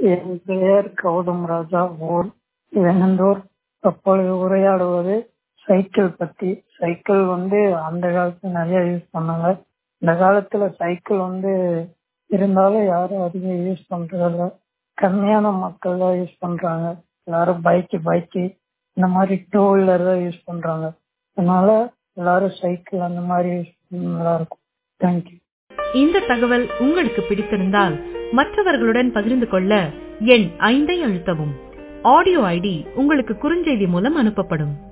என் பெயர் கௌதம் ராஜா. ஊர் வெண்ணந்தூர். தற்பொழுது உரையாடுவது சைக்கிள் பத்தி. சைக்கிள் அந்த காலத்துல நிறைய யூஸ் பண்ணாங்க. இந்த காலத்துல சைக்கிள் இருந்தாலும் யாரும் அதிகம் யூஸ் பண்றதில்ல. கம்மியான மக்கள் தான் யூஸ் பண்றாங்க. எல்லாரும் பைக்கு இந்த மாதிரி டூ வீலர் தான் யூஸ் பண்றாங்க. அதனால எல்லாரும் சைக்கிள் அந்த மாதிரி யூஸ் பண்ணா நல்லா இருக்கும். தேங்க்யூ. இந்த தகவல் உங்களுக்கு பிடித்திருந்தால் மற்றவர்களுடன் பகிர்ந்து கொள்ள எண் 5 அழுத்தவும். ஆடியோ ஐடி உங்களுக்கு குறுஞ்செய்தி மூலம் அனுப்பப்படும்.